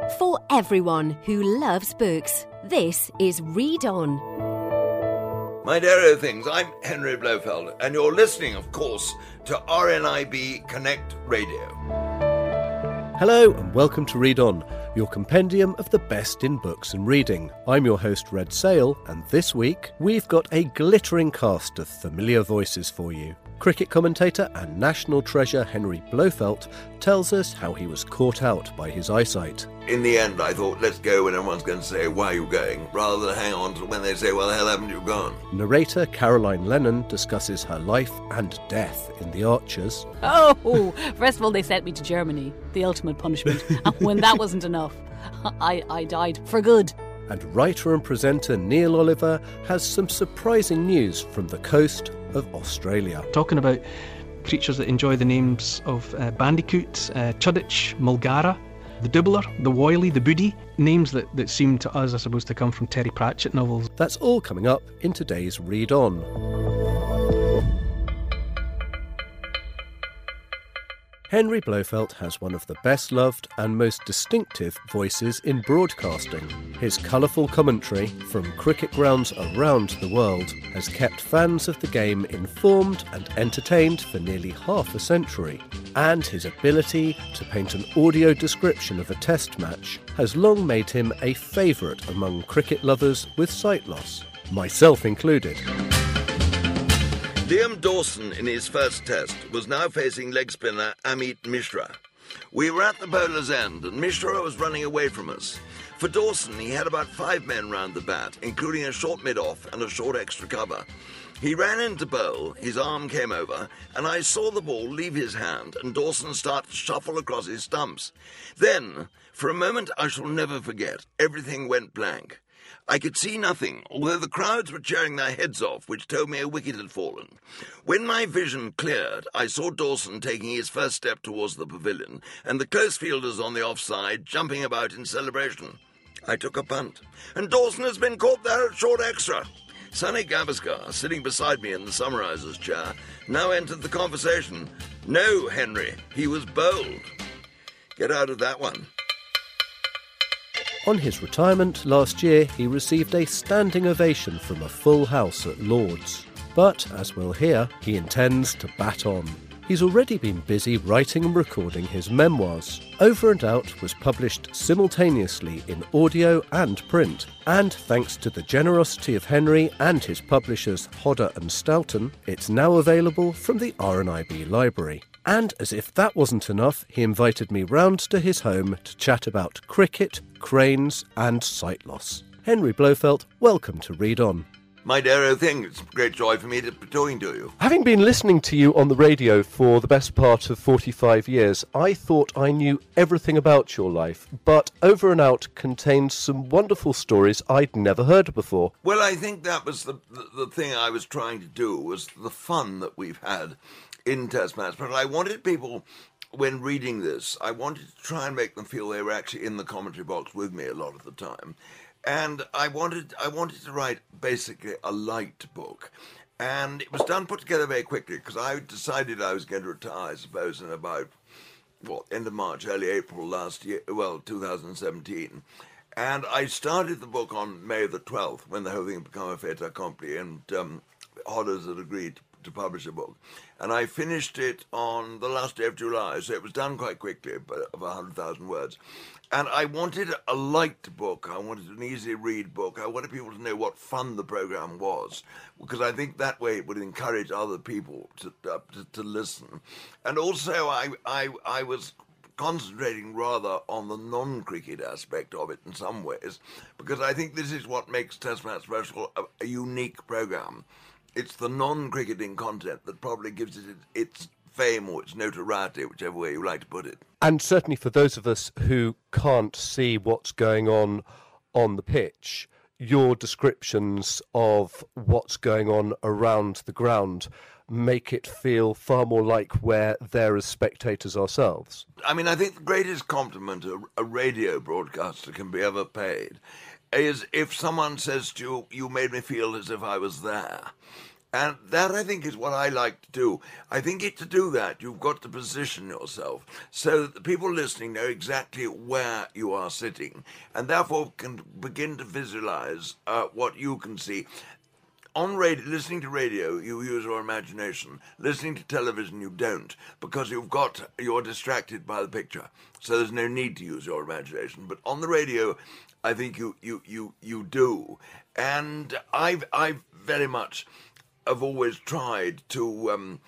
For everyone who loves books, this is Read On. My dear things, I'm Henry Blofeld, and you're listening, of course, to RNIB Connect Radio. Hello and welcome to Read On, your compendium of the best in books and reading. I'm your host, Red Sale, and this week we've got a glittering cast of familiar voices for you. Cricket commentator and national treasure Henry Blofeld tells us how he was caught out by his eyesight. In the end, I thought, let's go when everyone's going to say, why are you going? Rather than hang on to when they say, well, the hell haven't you gone? Narrator Caroline Lennon discusses her life and death in The Archers. Oh, first of all, they sent me to Germany, the ultimate punishment. And when that wasn't enough, I died for good. And writer and presenter Neil Oliver has some surprising news from the coast of Australia. Talking about creatures that enjoy the names of bandicoot, Chudditch, Mulgara, the Dibbler, the Woily, the Boody, names that seem to us, I suppose, to come from Terry Pratchett novels. That's all coming up in today's Read On. Henry Blofeld has one of the best-loved and most distinctive voices in broadcasting. His colourful commentary from cricket grounds around the world has kept fans of the game informed and entertained for nearly half a century. And his ability to paint an audio description of a test match has long made him a favourite among cricket lovers with sight loss, myself included. Liam Dawson, in his first test, was now facing leg spinner Amit Mishra. We were at the bowler's end, and Mishra was running away from us. For Dawson, he had about 5 men round the bat, including a short mid-off and a short extra cover. He ran in to bowl, his arm came over, and I saw the ball leave his hand and Dawson start to shuffle across his stumps. Then, for a moment I shall never forget, everything went blank. I could see nothing, although the crowds were cheering their heads off, which told me a wicket had fallen. When my vision cleared, I saw Dawson taking his first step towards the pavilion, and the close fielders on the offside jumping about in celebration. I took a punt, and Dawson has been caught there at short extra. Sonny Gavaskar, sitting beside me in the summariser's chair, now entered the conversation. No, Henry, he was bowled. Get out of that one. On his retirement last year, he received a standing ovation from a full house at Lord's. But, as we'll hear, he intends to bat on. He's already been busy writing and recording his memoirs. Over and Out was published simultaneously in audio and print, and thanks to the generosity of Henry and his publishers Hodder and Stoughton, it's now available from the RNIB library. And as if that wasn't enough, he invited me round to his home to chat about cricket, cranes and sight loss. Henry Blofeld, welcome to Read On. My dear old thing, it's a great joy for me to be talking to you. Having been listening to you on the radio for the best part of 45 years, I thought I knew everything about your life, but Over and Out contains some wonderful stories I'd never heard before. Well, I think that was the thing I was trying to do, was the fun that we've had in Test Match. But I wanted people, when reading this, I wanted to try and make them feel they were actually in the commentary box with me a lot of the time. And I wanted to write basically a light book. And it was put together very quickly, because I decided I was going to retire, I suppose, in about, end of March, early April last year, 2017. And I started the book on May the 12th, when the whole thing had become a fait accompli, and Hodders had agreed to publish a book. And I finished it on the last day of July, so it was done quite quickly, but of 100,000 words. And I wanted a light book. I wanted an easy read book. I wanted people to know what fun the program was, because I think that way it would encourage other people to listen. And also I was concentrating rather on the non-cricket aspect of it in some ways, because I think this is what makes Test Match Special a unique program. It's the non-cricketing content that probably gives it its fame or its notoriety, whichever way you like to put it. And certainly for those of us who can't see what's going on the pitch, your descriptions of what's going on around the ground make it feel far more like we're there as spectators ourselves. I mean, I think the greatest compliment a radio broadcaster can be ever paid is if someone says to you, you made me feel as if I was there. And that, I think, is what I like to do. I think to do that, you've got to position yourself so that the people listening know exactly where you are sitting, and therefore can begin to visualize what you can see. On radio, listening to radio, you use your imagination. Listening to television, you don't, because you're distracted by the picture. So there's no need to use your imagination. But on the radio, I think you do. And I very much have always tried to,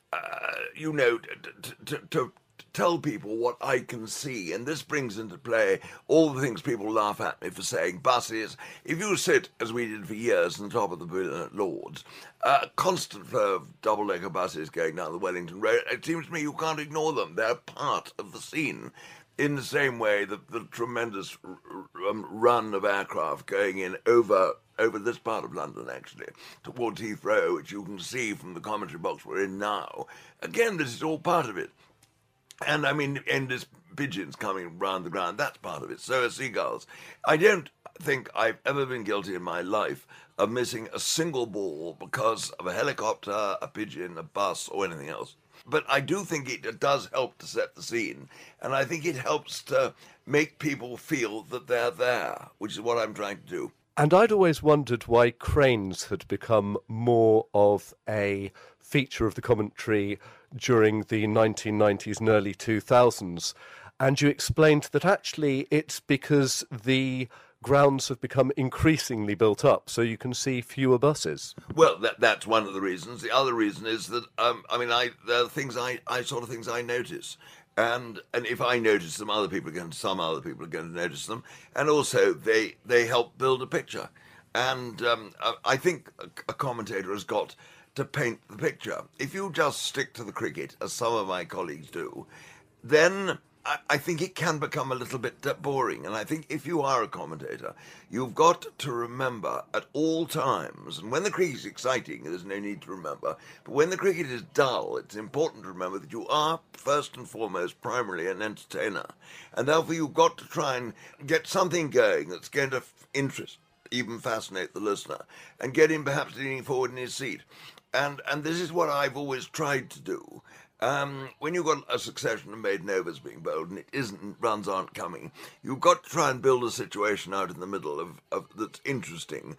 to tell people what I can see, and this brings into play all the things people laugh at me for saying. Buses, if you sit, as we did for years, on the top of the pavilion at Lord's, a constant flow of double-decker buses going down the Wellington Road, it seems to me you can't ignore them. They're part of the scene. In the same way that the tremendous run of aircraft going in over this part of London, actually, towards Heathrow, which you can see from the commentary box we're in now. Again, this is all part of it. And I mean, endless pigeons coming round the ground, that's part of it. So are seagulls. I don't think I've ever been guilty in my life of missing a single ball because of a helicopter, a pigeon, a bus, or anything else. But I do think it does help to set the scene. And I think it helps to make people feel that they're there, which is what I'm trying to do. And I'd always wondered why cranes had become more of a feature of the commentary during the 1990s and early 2000s. And you explained that actually it's because the grounds have become increasingly built up, so you can see fewer buses. Well, that's one of the reasons. The other reason is that, there are things I notice. And if I notice them, some other people are going to notice them. And also, they help build a picture. And I think a commentator has got to paint the picture. If you just stick to the cricket, as some of my colleagues do, then I think it can become a little bit boring. And I think if you are a commentator, you've got to remember at all times, and when the cricket is exciting, there's no need to remember, but when the cricket is dull, it's important to remember that you are, first and foremost, primarily an entertainer. And therefore you've got to try and get something going that's going to interest, even fascinate the listener, and get him perhaps leaning forward in his seat. And this is what I've always tried to do. When you've got a succession of maiden overs being bowled and runs aren't coming, you've got to try and build a situation out in the middle of that's interesting,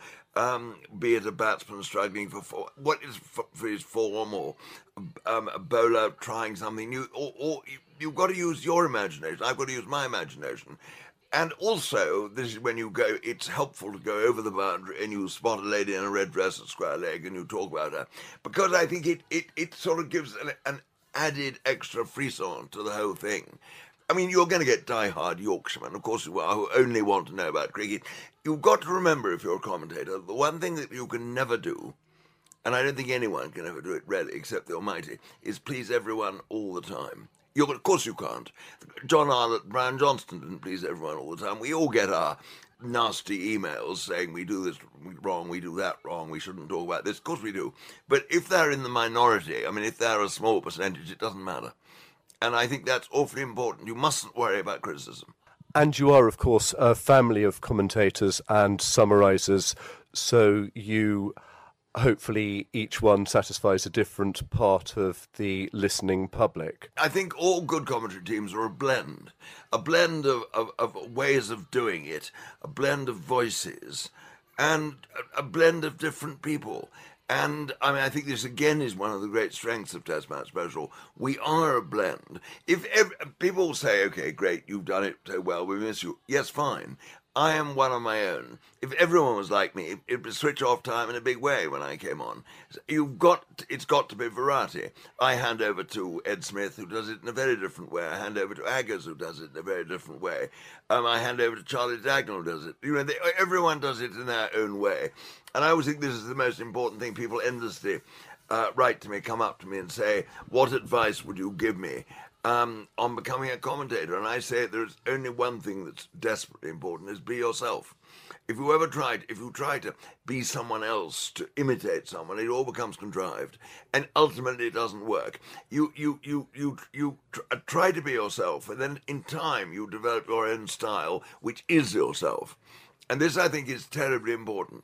be it a batsman struggling for his form, or a bowler trying something new, or you've got to use your imagination. I've got to use my imagination. And also, this is when you go, it's helpful to go over the boundary and you spot a lady in a red dress at square leg and you talk about her. Because I think it sort of gives an added extra frisson to the whole thing. I mean, you're going to get die-hard Yorkshiremen, of course you are, who only want to know about cricket. You've got to remember, if you're a commentator, the one thing that you can never do, and I don't think anyone can ever do it really, except the Almighty, is please everyone all the time. Of course you can't. John Arlott, Brian Johnston didn't please everyone all the time. We all get our nasty emails saying we do this wrong, we do that wrong, we shouldn't talk about this. Of course we do. But if they're in the minority, I mean, if they're a small percentage, it doesn't matter. And I think that's awfully important. You mustn't worry about criticism. And you are, of course, a family of commentators and summarisers, so you... hopefully each one satisfies a different part of the listening public. I think all good commentary teams are a blend of ways of doing it, a blend of voices, and a blend of different people. And I mean, I think this again is one of the great strengths of Test Match Special. We are a blend. If people say, okay, great, you've done it so well, we miss you. Yes, fine. I am one of my own. If everyone was like me, it would switch off time in a big way when I came on. It's got to be variety. I hand over to Ed Smith, who does it in a very different way. I hand over to Aggers, who does it in a very different way. I hand over to Charlie Dagnall, who does it. Everyone does it in their own way. And I always think this is the most important thing. People endlessly write to me, come up to me and say, what advice would you give me on becoming a commentator? And I say there's only one thing that's desperately important, is be yourself. If you try to be someone else, to imitate someone, it all becomes contrived, and ultimately it doesn't work. You try to be yourself, and then in time you develop your own style, which is yourself. And this, I think, is terribly important.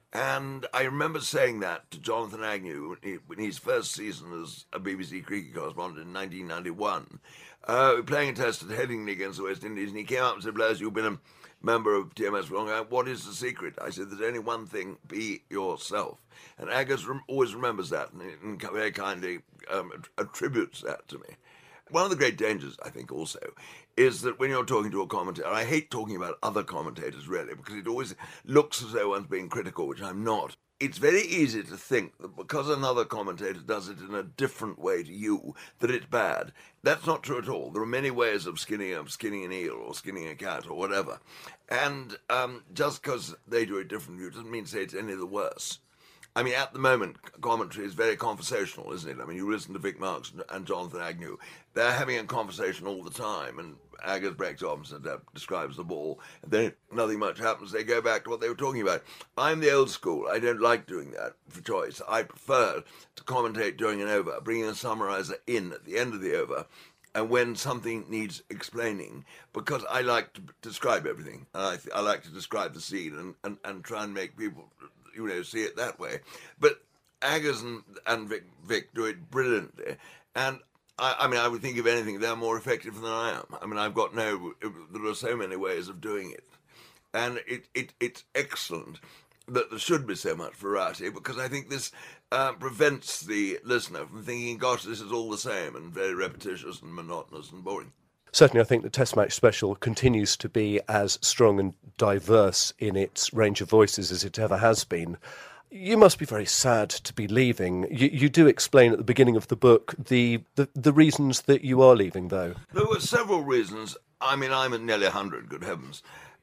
And I remember saying that to Jonathan Agnew in his first season as a BBC cricket correspondent in 1991. Playing a test at Headingley against the West Indies, and he came up and said, "Blaise, you've been a member of TMS for long. What is the secret?" I said, "There's only one thing, be yourself." And Agus always remembers that and very kindly attributes that to me. One of the great dangers, I think, also, is that when you're talking to a commentator, I hate talking about other commentators, really, because it always looks as though one's being critical, which I'm not. It's very easy to think that because another commentator does it in a different way to you, that it's bad. That's not true at all. There are many ways of skinning an eel or skinning a cat or whatever. And just because they do it differently doesn't mean to say it's any the worse. I mean, at the moment, commentary is very conversational, isn't it? I mean, you listen to Vic Marks and Jonathan Agnew. They're having a conversation all the time, and Agus breaks off and describes the ball, and then nothing much happens. They go back to what they were talking about. I'm the old school. I don't like doing that for choice. I prefer to commentate during an over, bringing a summariser in at the end of the over, and when something needs explaining, because I like to describe everything. I like to describe the scene and try and make people, see it that way. But Agus and Vic do it brilliantly. And I would think, if anything, they're more effective than I am. I mean, there are so many ways of doing it. And it's excellent that there should be so much variety, because I think this prevents the listener from thinking, gosh, this is all the same and very repetitious and monotonous and boring. Certainly, I think the Test Match Special continues to be as strong and diverse in its range of voices as it ever has been. You must be very sad to be leaving. You do explain at the beginning of the book the reasons that you are leaving, though. There were several reasons. I mean, I'm at nearly 100, good heavens.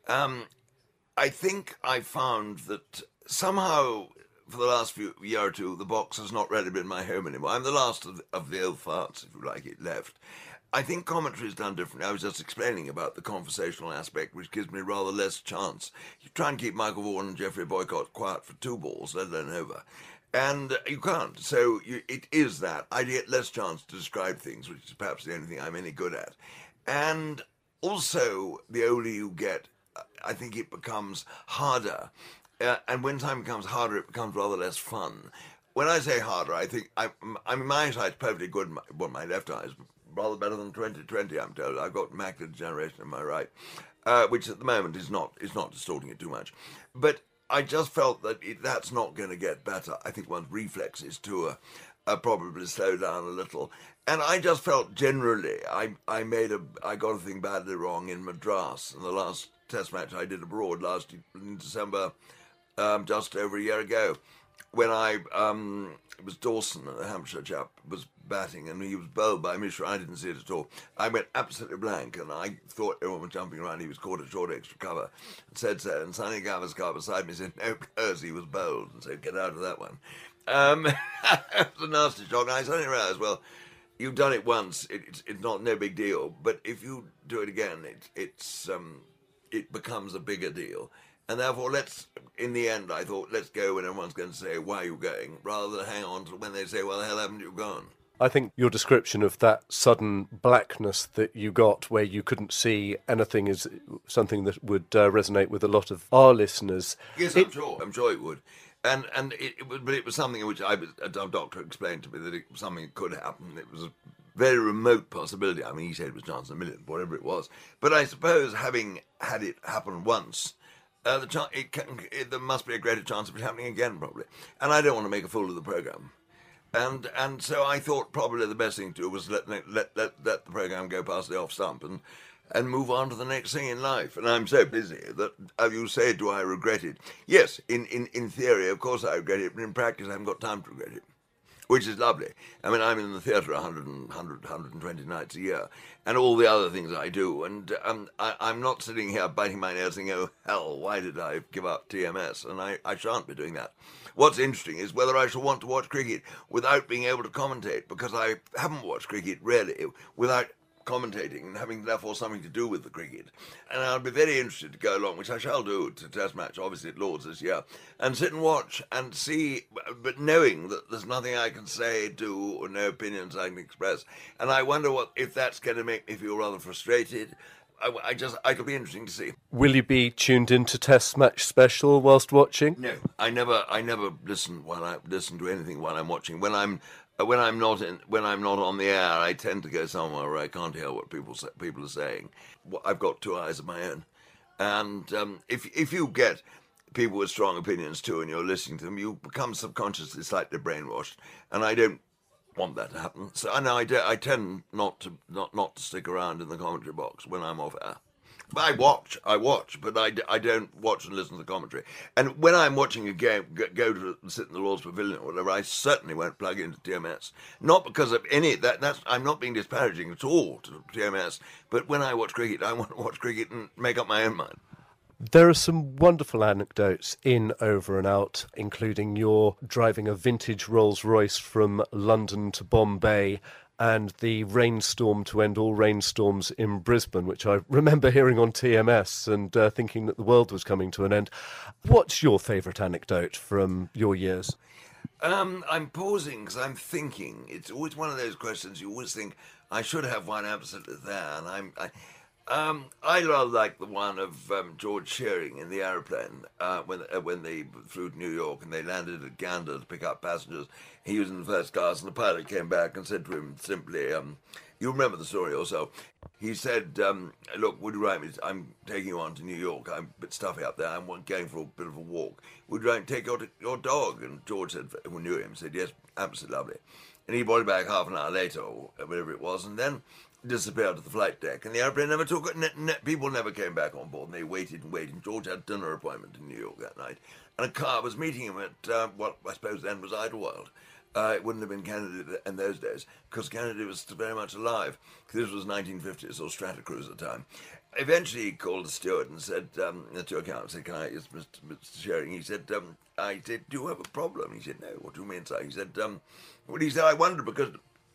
I think I found that somehow, for the last year or two, the box has not really been my home anymore. I'm the last of the old farts, if you like it, left. I think commentary is done differently. I was just explaining about the conversational aspect, which gives me rather less chance. You try and keep Michael Vaughan and Geoffrey Boycott quiet for 2 balls, let alone over. And you can't. So it is that. I get less chance to describe things, which is perhaps the only thing I'm any good at. And also, the older you get, I think it becomes harder. And when time becomes harder, it becomes rather less fun. When I say harder, I think, my eyesight's perfectly good, my left eye is rather better than 20/20, I'm told. I've got macular degeneration in my right, which at the moment is not distorting it too much. But I just felt that that's not going to get better. I think one's reflexes too are probably slow down a little. And I just felt generally I got a thing badly wrong in Madras in the last Test match I did abroad in December, just over a year ago, when it was Dawson, a Hampshire chap, was batting, and he was bowled by Mishra. I didn't see it at all. I went absolutely blank, and I thought everyone was jumping around. He was caught a short extra cover, and said so. And Sonny Gavaskar beside me said, "No, because he was bowled," and said, "Get out of that one." It was a nasty shock. And I suddenly realised, well, you've done it once. It's no big deal. But if you do it again, it becomes a bigger deal. And therefore, in the end, I thought, let's go when everyone's going to say, "Why are you going?" rather than hang on to when they say, "Well, the hell haven't you gone?" I think your description of that sudden blackness that you got, where you couldn't see anything, is something that would resonate with a lot of our listeners. Yes, I'm sure it would. But it was something which a doctor explained to me that something could happen. It was a very remote possibility. I mean, he said it was chance in a million, whatever it was. But I suppose, having had it happen once, there must be a greater chance of it happening again, probably. And I don't want to make a fool of the programme. And so I thought probably the best thing to do was let the programme go past the off stump and move on to the next thing in life. And I'm so busy that, as you say, do I regret it? Yes, in theory, of course I regret it, but in practice I haven't got time to regret it, which is lovely. I mean, I'm in the theatre 120 nights a year, and all the other things I do, and I'm not sitting here biting my nails saying, "Oh, hell, why did I give up TMS?" And I shan't be doing that. What's interesting is whether I shall want to watch cricket without being able to commentate, because I haven't watched cricket, really, without commentating and having, therefore, something to do with the cricket. And I'll be very interested to go along, which I shall do, to Test match, obviously, at Lord's this year, and sit and watch and see, but knowing that there's nothing I can say, do, or no opinions I can express. And I wonder if that's going to make me feel rather frustrated. it'll be interesting to see. Will you be tuned into Test Match Special whilst watching? No, I never listen to anything while I'm watching. When I'm not on the air, I tend to go somewhere where I can't hear what people are saying. I've got two eyes of my own, and if you get people with strong opinions too, and you're listening to them, you become subconsciously slightly brainwashed, and I don't want that to happen. So I tend not to stick around in the commentary box when I'm off air. I watch, but I don't watch and listen to the commentary. And when I'm watching a game, go to sit in the Lord's Pavilion or whatever, I certainly won't plug into TMS. Not because of any that's I'm not being disparaging at all to TMS. But when I watch cricket, I want to watch cricket and make up my own mind. There are some wonderful anecdotes in Over and Out, including your driving a vintage Rolls-Royce from London to Bombay and the rainstorm to end all rainstorms in Brisbane, which I remember hearing on TMS and thinking that the world was coming to an end. What's your favourite anecdote from your years? I'm pausing because I'm thinking. It's always one of those questions you always think, I should have one absolutely there, and I rather like the one of George Shearing in the aeroplane when they flew to New York and they landed at Gander to pick up passengers. He was in the first class and the pilot came back and said to him simply, you remember the story also. He said, look, would you like me I'm taking you on to New York. I'm a bit stuffy up there. I'm going for a bit of a walk. Would you like to take your dog? And George said, who knew him, said, yes, absolutely lovely. And he brought it back half an hour later or whatever it was. And then disappeared to the flight deck, and the airplane never took it. People never came back on board, and they waited and waited. George had a dinner appointment in New York that night, and a car was meeting him at what I suppose then was Idlewild. It wouldn't have been Kennedy in those days, because Kennedy was still very much alive. This was 1950s, or Stratocruiser time. Eventually, he called the steward and said, "That's your account." I said, "Can I?" Yes, Mr. Shearing. He said, "I said, do you have a problem?" He said, "No." "What do you mean, sir?" He said, "Well," he said, "I wonder because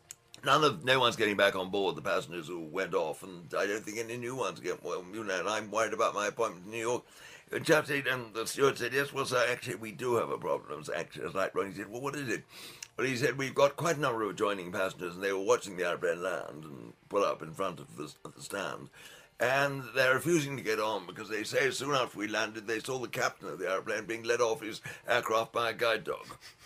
no one's getting back on board, the passengers who went off, and I don't think any new ones get, well, you know, and I'm worried about my appointment in New York." And the steward said, "Yes, well, sir, actually, we do have a problem." Actually, it's like, he said, "Well, what is it?" Well, he said, "We've got quite a number of adjoining passengers, and they were watching the airplane land and pull up in front of the stand. And they're refusing to get on because they say soon after we landed, they saw the captain of the airplane being led off his aircraft by a guide dog."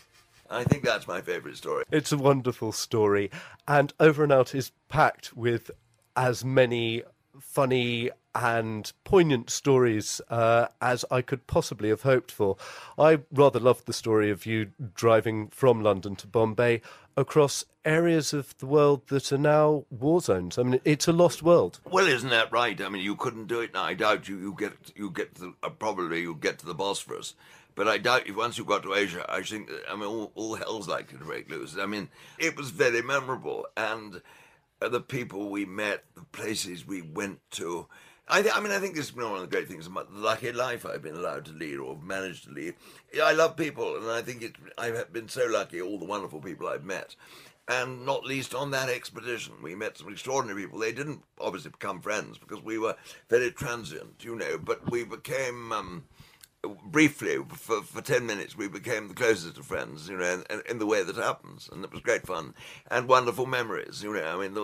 I think that's my favourite story. It's a wonderful story. And Over and Out is packed with as many funny and poignant stories as I could possibly have hoped for. I rather loved the story of you driving from London to Bombay across areas of the world that are now war zones. I mean, it's a lost world. Well, isn't that right? I mean, you couldn't do it now. I doubt you get to probably you'll get to the Bosphorus. But I doubt if once you got to Asia, I think, I mean, all hell's likely to break loose. I mean, it was very memorable. And the people we met, the places we went to. I think this has been one of the great things about the lucky life I've been allowed to lead or managed to lead. I love people, and I think I've been so lucky, all the wonderful people I've met. And not least on that expedition, we met some extraordinary people. They didn't obviously become friends because we were very transient, you know, but we became... briefly, for 10 minutes, we became the closest of friends, you know, in the way that happens. And it was great fun and wonderful memories, you know. I mean,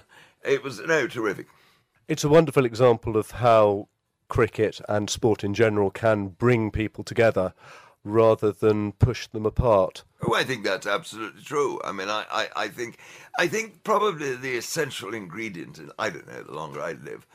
it was terrific. It's a wonderful example of how cricket and sport in general can bring people together rather than push them apart. Oh, I think that's absolutely true. I mean, I think probably the essential ingredient, I don't know, the longer I live,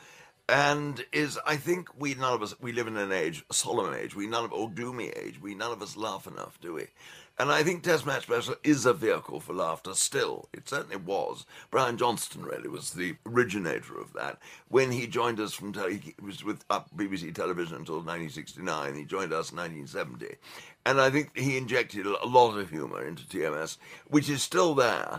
and I think none of us, we live in an age, a solemn age, or gloomy age, none of us laugh enough, do we? And I think Test Match Special is a vehicle for laughter still. It certainly was. Brian Johnston really was the originator of that. When he joined us he was with BBC Television until 1969. He joined us in 1970. And I think he injected a lot of humour into TMS, which is still there.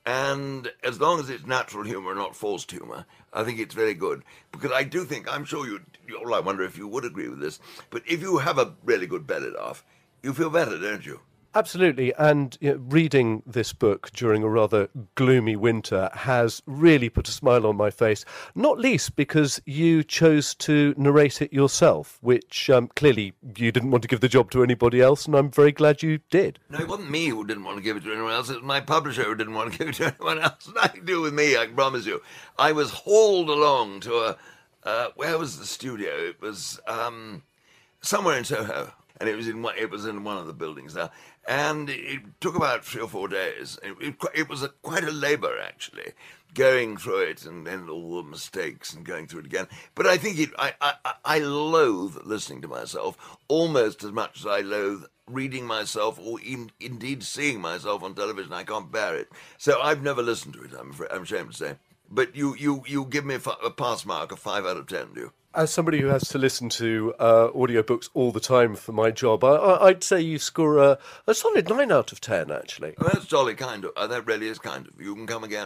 And as long as it's natural humour, not forced humour, I think it's very good. Because I do think, I'm sure I wonder if you would agree with this, but if you have a really good belly laugh, you feel better, don't you? Absolutely, and reading this book during a rather gloomy winter has really put a smile on my face, not least because you chose to narrate it yourself, which clearly you didn't want to give the job to anybody else, and I'm very glad you did. No, it wasn't me who didn't want to give it to anyone else, it was my publisher who didn't want to give it to anyone else. Nothing to do with me, I can promise you. I was hauled along to where was the studio? It was somewhere in Soho, and it was in one of the buildings there. And it took about 3 or 4 days. It was quite a labour, actually, going through it and all the mistakes and going through it again. But I think I loathe listening to myself almost as much as I loathe reading myself or indeed seeing myself on television. I can't bear it. So I've never listened to it, I'm ashamed to say. But you give me a pass mark of 5 out of 10, do you? As somebody who has to listen to audiobooks all the time for my job, I'd say you score a solid 9 out of 10, actually. Well, that's jolly kind of. That really is kind of. You can come again.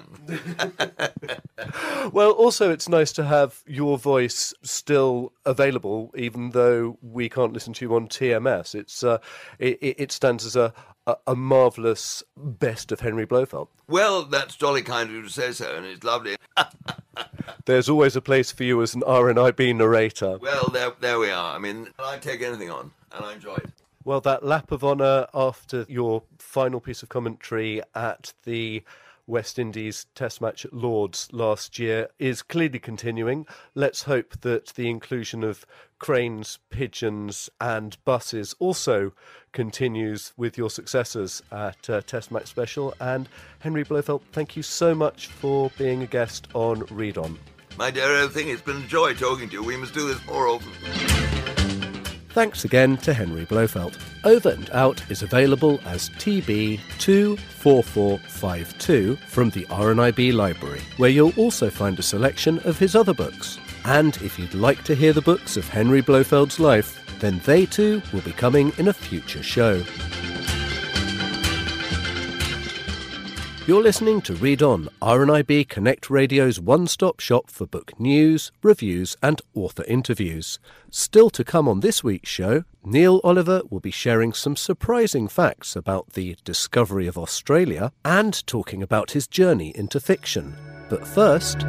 Well, also it's nice to have your voice still available, even though we can't listen to you on TMS. It stands as a marvellous best of Henry Blofeld. Well, that's jolly kind of you to say so, and it's lovely. There's always a place for you as an RNIB narrator. Well, there we are. I mean, I take anything on, and I enjoy it. Well, that lap of honour after your final piece of commentary at the West Indies Test match at Lord's last year is clearly continuing. Let's hope that the inclusion of cranes, pigeons and buses also continues with your successors at Test Match Special. And Henry Blofeld, thank you so much for being a guest on Read On. My dear old thing, it's been a joy talking to you. We must do this more often. Thanks again to Henry Blofeld. Over and Out is available as TB 24452 from the RNIB library, where you'll also find a selection of his other books. And if you'd like to hear the books of Henry Blofeld's life, then they too will be coming in a future show. You're listening to Read On, RNIB Connect Radio's one-stop shop for book news, reviews and author interviews. Still to come on this week's show, Neil Oliver will be sharing some surprising facts about the discovery of Australia and talking about his journey into fiction. But first,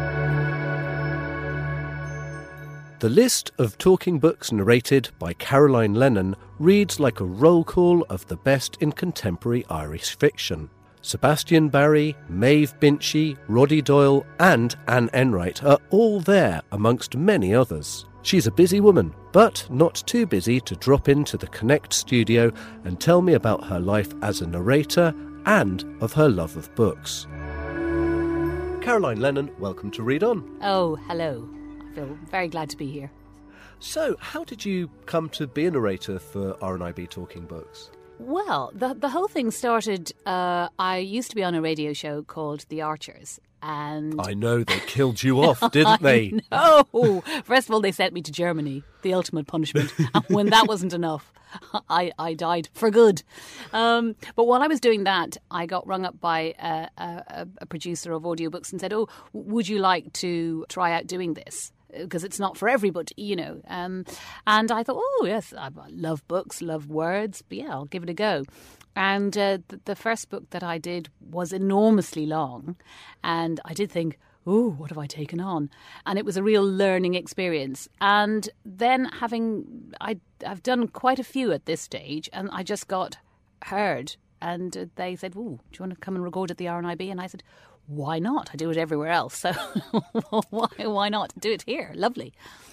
the list of talking books narrated by Caroline Lennon reads like a roll call of the best in contemporary Irish fiction. Sebastian Barry, Maeve Binchy, Roddy Doyle and Anne Enright are all there amongst many others. She's a busy woman, but not too busy to drop into the Connect studio and tell me about her life as a narrator and of her love of books. Caroline Lennon, welcome to Read On. Oh, hello. I feel very glad to be here. So, how did you come to be a narrator for RNIB Talking Books? Well, the whole thing started, I used to be on a radio show called The Archers. And I know, they killed you off, didn't they? No. First of all, they sent me to Germany, the ultimate punishment. And when that wasn't enough, I died for good. But while I was doing that, I got rung up by a producer of audiobooks and said, "Oh, would you like to try out doing this? Because it's not for everybody, you know." And I thought, oh, yes, I love books, love words, but yeah, I'll give it a go. And the first book that I did was enormously long. And I did think, oh, what have I taken on? And it was a real learning experience. And then I've done quite a few at this stage, and I just got heard. And they said, oh, do you want to come and record at the RNIB? And I said, why not? I do it everywhere else. So why not do it here? Lovely.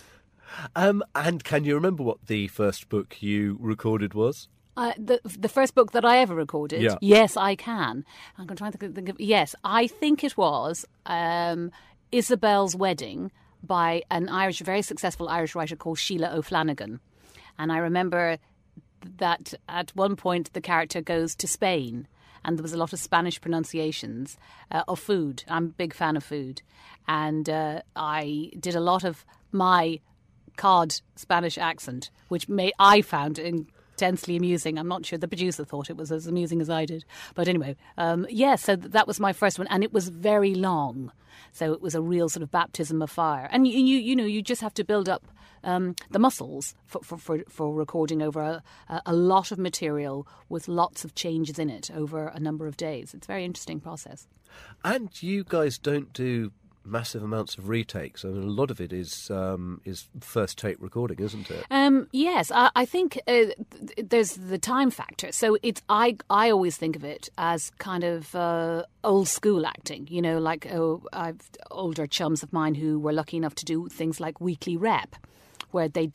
And can you remember what the first book you recorded was? The first book that I ever recorded? Yeah. Yes, I can. I'm trying to think of... Yes, I think it was Isabel's Wedding by an very successful Irish writer called Sheila O'Flanagan. And I remember that at one point the character goes to Spain, and there was a lot of Spanish pronunciations of food. I'm a big fan of food. And I did a lot of my cod Spanish accent, which I found intensely amusing. I'm not sure the producer thought it was as amusing as I did. But anyway, so that was my first one. And it was very long. So it was a real sort of baptism of fire. And you just have to build up the muscles for recording over a lot of material with lots of changes in it over a number of days. It's a very interesting process. And you guys don't do massive amounts of retakes. I mean, a lot of it is first take recording, isn't it? Yes, I think there's the time factor. So I always think of it as kind of old school acting. You know, like I've older chums of mine who were lucky enough to do things like weekly rep, where they'd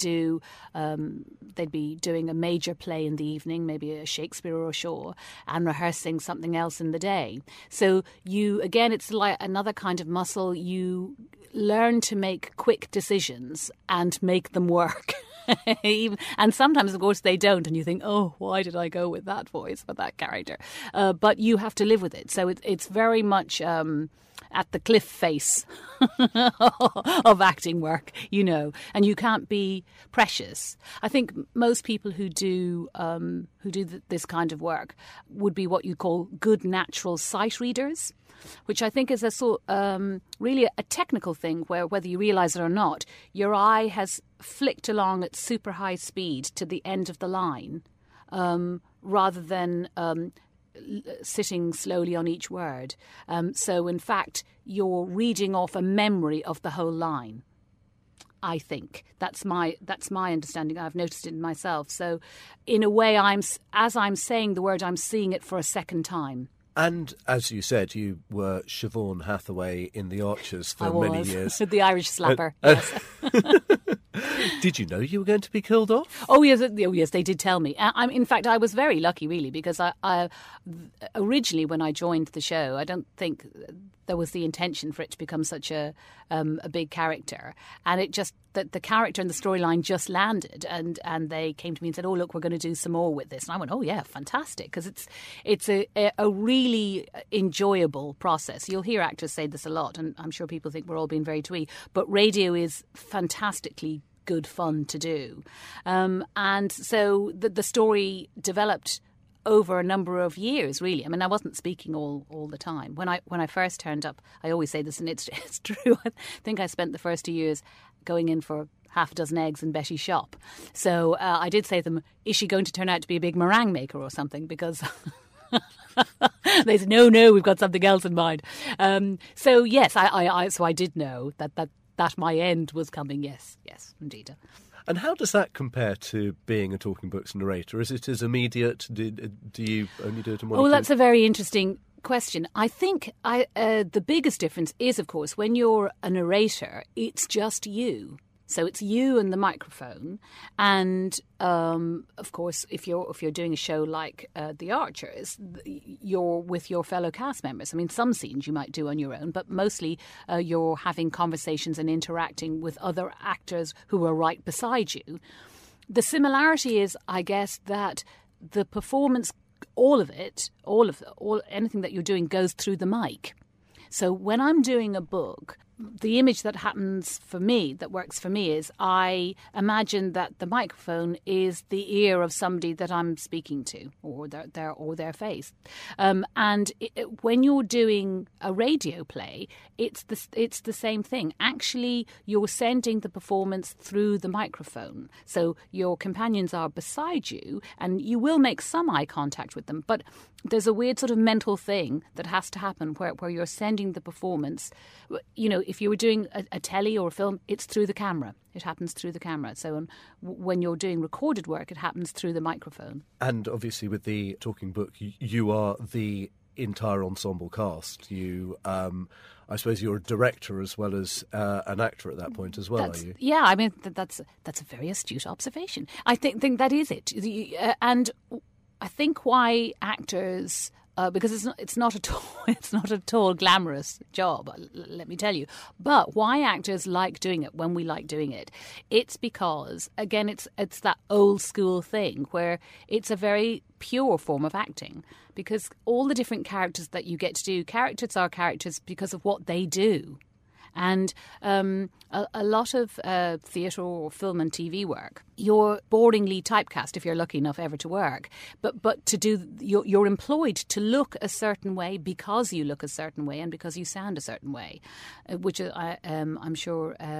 be doing a major play in the evening, maybe a Shakespeare or a Shaw, and rehearsing something else in the day. So it's like another kind of muscle. You learn to make quick decisions and make them work. And sometimes, of course, they don't, and you think, oh, why did I go with that voice for that character? But you have to live with it. So it's very much at the cliff face of acting work, you know, and you can't be precious. I think most people who do this kind of work would be what you call good natural sight readers, which I think is really a technical thing where, whether you realise it or not, your eye has flicked along at super high speed to the end of the line, rather than sitting slowly on each word. So, in fact, you're reading off a memory of the whole line. I think that's my understanding. I've noticed it in myself. So, in a way, as I'm saying the word, I'm seeing it for a second time. And as you said, you were Siobhan Hathaway in The Archers for many years. The Irish slapper, yes. Did you know you were going to be killed off? Oh yes, they did tell me. In fact, I was very lucky, really, because I originally, when I joined the show, I don't think there was the intention for it to become such a big character, and it just that the character and the storyline just landed, and they came to me and said, "Oh, look, we're going to do some more with this," and I went, "Oh yeah, fantastic," because it's a really enjoyable process. You'll hear actors say this a lot, and I'm sure people think we're all being very twee, but radio is fantastically good fun to do, and so the story developed over a number of years, really. I mean, I wasn't speaking all the time. When I first turned up, I always say this, and it's true. I think I spent the first 2 years going in for half a dozen eggs in Betty's shop. So I did say to them, "Is she going to turn out to be a big meringue maker or something?" Because they said, "No, we've got something else in mind." So yes, I did know that my end was coming. Yes, indeed. And how does that compare to being a talking books narrator? Is it as immediate? Do you only do it in one? Oh, that's a very interesting question. I think the biggest difference is, of course, when you're a narrator, it's just you. So it's you and the microphone, and of course, if you're doing a show like The Archers, you're with your fellow cast members. I mean, some scenes you might do on your own, but mostly you're having conversations and interacting with other actors who are right beside you. The similarity is, I guess, that the performance, all anything that you're doing goes through the mic. So when I'm doing a book, the image that happens for me, that works for me, is I imagine that the microphone is the ear of somebody that I'm speaking to, or their face. And when you're doing a radio play, it's the same thing. Actually, you're sending the performance through the microphone. So your companions are beside you, and you will make some eye contact with them, but there's a weird sort of mental thing that has to happen where you're sending the performance. You know, if you were doing a telly or a film, it's through the camera. It happens through the camera. So when you're doing recorded work, it happens through the microphone. And obviously with the talking book, you are the entire ensemble cast. You, I suppose you're a director as well as an actor at that point as well, are you? Yeah, I mean, that's a very astute observation. I think that is it. And I think why actors, because it's not at all glamorous job, let me tell you. But why actors like doing it when we like doing it, it's because, again, it's that old school thing where it's a very pure form of acting, because all the different characters that you get to do, characters are characters because of what they do. And a lot of theatre or film and TV work, you're boringly typecast if you're lucky enough ever to work. But to do, you're employed to look a certain way because you look a certain way and because you sound a certain way, which I'm sure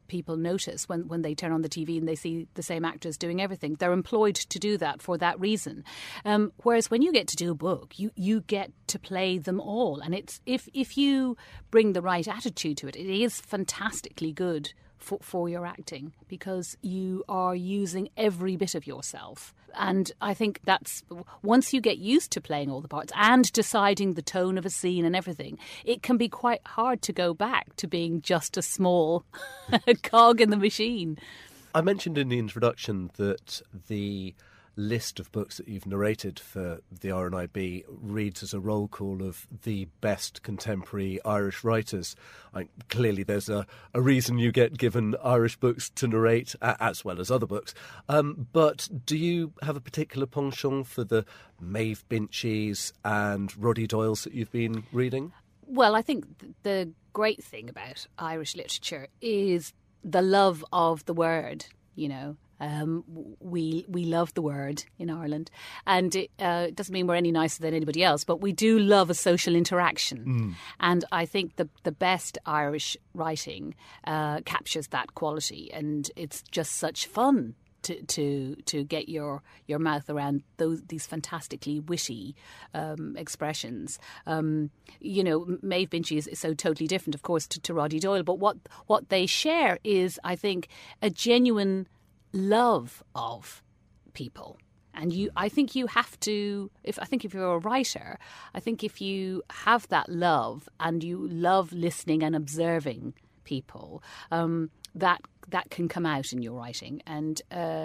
people notice when they turn on the TV and they see the same actors doing everything. They're employed to do that for that reason. Whereas when you get to do a book, you get to play them all. And it's if you bring the right attitude to it, it is fantastically good for your acting, because you are using every bit of yourself. And I think that's, once you get used to playing all the parts and deciding the tone of a scene and everything, it can be quite hard to go back to being just a small cog in the machine. I mentioned in the introduction that the list of books that you've narrated for the RNIB reads as a roll call of the best contemporary Irish writers. Clearly there's a reason you get given Irish books to narrate, as well as other books. But do you have a particular penchant for the Maeve Binchys and Roddy Doyles that you've been reading? Well, I think the great thing about Irish literature is the love of the word, you know. We love the word in Ireland, and it doesn't mean we're any nicer than anybody else, but we do love a social interaction. And I think the best Irish writing captures that quality, and it's just such fun to get your mouth around these fantastically witty expressions. You know, Maeve Binchy is so totally different, of course, to Roddy Doyle, but what they share is, I think, a genuine love of people. And I think you have to, if you're a writer, I think if you have that love and you love listening and observing people, that can come out in your writing. And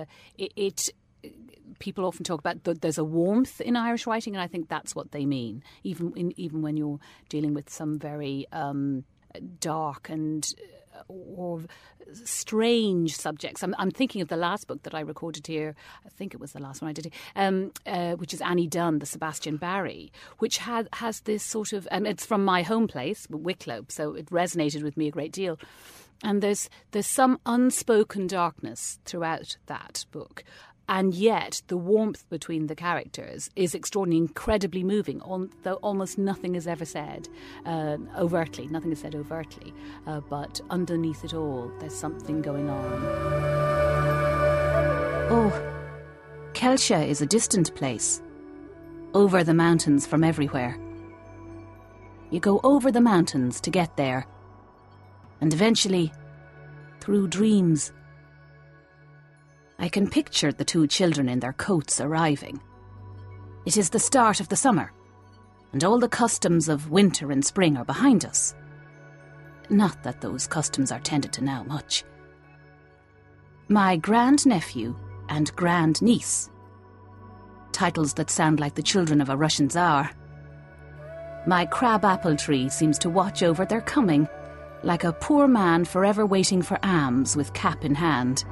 people often talk about there's a warmth in Irish writing, and I think that's what they mean, even when you're dealing with some very dark and or strange subjects. I'm thinking of the last book that I recorded here. I think it was the last one I did, which is Annie Dunn, the Sebastian Barry, which has this sort of, and it's from my home place, Wicklow, so it resonated with me a great deal. And there's some unspoken darkness throughout that book. And yet the warmth between the characters is extraordinarily, incredibly moving, though almost nothing is ever said overtly. Nothing is said overtly. But underneath it all, there's something going on. Oh, Kelcha is a distant place. Over the mountains from everywhere. You go over the mountains to get there. And eventually, through dreams, I can picture the two children in their coats arriving. It is the start of the summer, and all the customs of winter and spring are behind us. Not that those customs are tended to now much. My grand-nephew and grand-niece, titles that sound like the children of a Russian Tsar. My crab-apple tree seems to watch over their coming, like a poor man forever waiting for alms with cap in hand.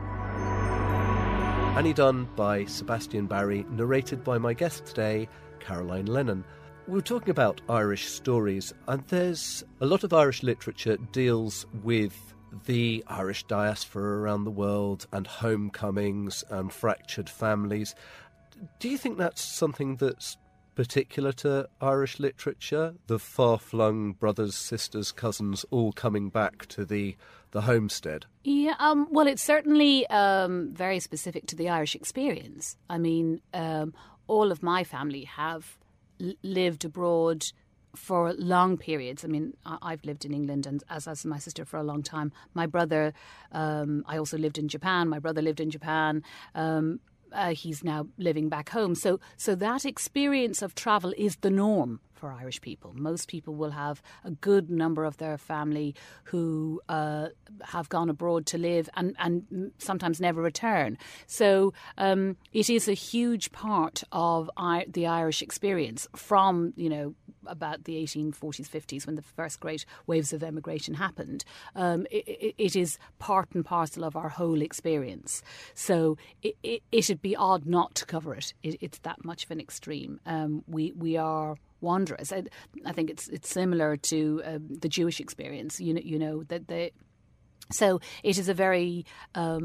Annie Dunn by Sebastian Barry, narrated by my guest today, Caroline Lennon. We were talking about Irish stories, and there's a lot of Irish literature deals with the Irish diaspora around the world and homecomings and fractured families. Do you think that's something that's particular to Irish literature? The far-flung brothers, sisters, cousins all coming back to the homestead? Yeah, well, it's certainly very specific to the Irish experience. I mean, all of my family have lived abroad for long periods. I mean, I've lived in England, and as has my sister, for a long time. My brother, I also lived in Japan. My brother lived in Japan. He's now living back home. So that experience of travel is the norm for Irish people. Most people will have a good number of their family who have gone abroad to live and sometimes never return. So it is a huge part of the Irish experience from, about the 1840s, 50s, when the first great waves of emigration happened. It is part and parcel of our whole experience. So it'd be odd not to cover it. It's that much of an extreme. We are wanderers. I think it's similar to the Jewish experience. So it is a very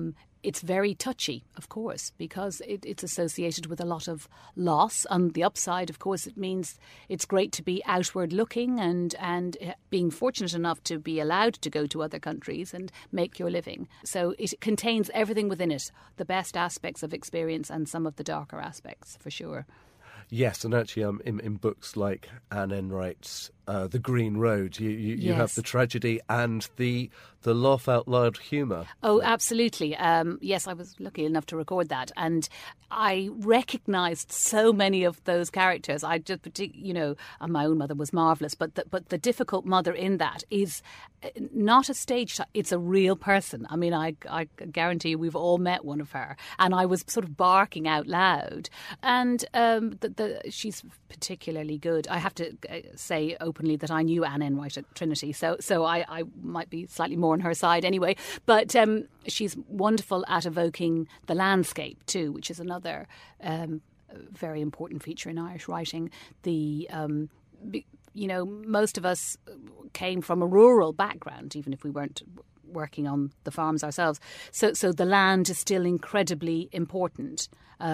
It's very touchy, of course, because it's associated with a lot of loss. On the upside, of course, it means it's great to be outward looking and being fortunate enough to be allowed to go to other countries and make your living. So it contains everything within it, the best aspects of experience and some of the darker aspects, for sure. Yes, and actually in books like Anne Enright's The Green Road, you Yes. have the tragedy and the laugh out loud humour. Oh, absolutely. Yes, I was lucky enough to record that, and I recognised so many of those characters. I just, my own mother was marvellous, but the difficult mother in that is not a stage type. It's a real person. I mean, I guarantee you we've all met one of her, and I was sort of barking out loud. And she's particularly good. I have to say openly that I knew Anne Enright at Trinity, so I might be slightly more on her side anyway. But she's wonderful at evoking the landscape too, which is another very important feature in Irish writing. Most of us came from a rural background, even if we weren't working on the farms ourselves. So the land is still incredibly important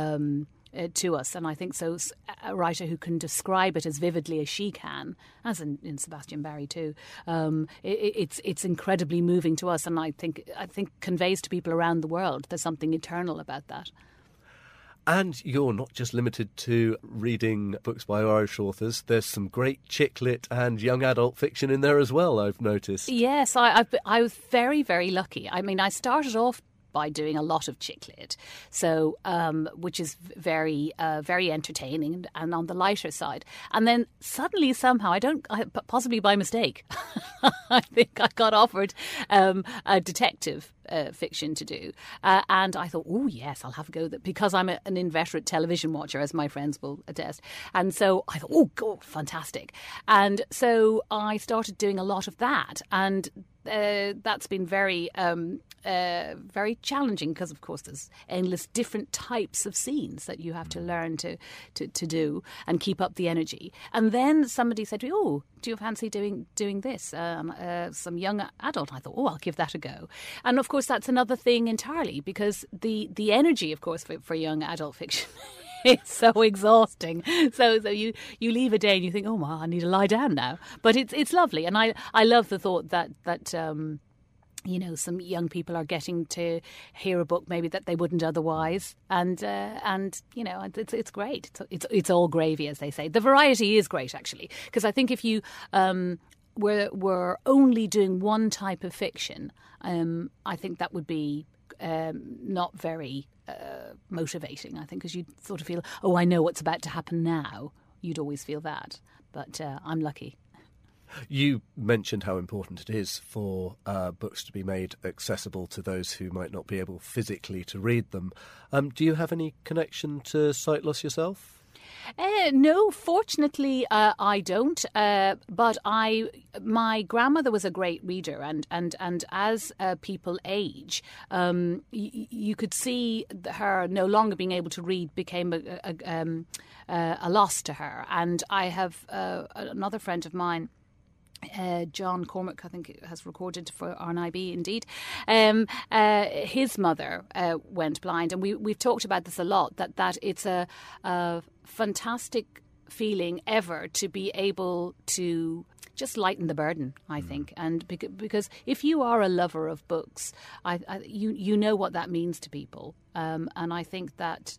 to us, and I think so. A writer who can describe it as vividly as she can, as in Sebastian Barry too, it's incredibly moving to us, and I think conveys to people around the world there's something eternal about that. And you're not just limited to reading books by Irish authors. There's some great chick lit and young adult fiction in there as well, I've noticed. Yes, I was very, very lucky. I mean, I started off by doing a lot of chick lit, so which is very very entertaining and on the lighter side. And then suddenly somehow, possibly by mistake, I think I got offered a detective fiction to do, and I thought, oh yes, I'll have a go at that, because I'm an inveterate television watcher, as my friends will attest. And so I thought, oh God, fantastic. And so I started doing a lot of that, and that's been very very challenging, because of course there's endless different types of scenes that you have to learn to do and keep up the energy. And then somebody said to me, oh, do you fancy doing this, some young adult? I thought, oh, I'll give that a go. And of course that's another thing entirely, because the energy, of course, for young adult fiction it's so exhausting. So you leave a day and you think, oh, well, I need to lie down now. But it's lovely, and I love the thought that some young people are getting to hear a book maybe that they wouldn't otherwise, and it's great. It's all gravy, as they say. The variety is great, actually, because I think if you were only doing one type of fiction, I think that would be not very motivating, I think, because you'd sort of feel, oh, I know what's about to happen now. You'd always feel that. But I'm lucky. You mentioned how important it is for books to be made accessible to those who might not be able physically to read them. Do you have any connection to sight loss yourself? No, fortunately, I don't. But my grandmother was a great reader, and as people age, you could see her no longer being able to read became a loss to her. And I have another friend of mine, John Cormack, I think, has recorded for RNIB, indeed. His mother went blind, and we've talked about this a lot, that it's a fantastic feeling ever to be able to just lighten the burden, I think. And because if you are a lover of books, you know what that means to people. And I think that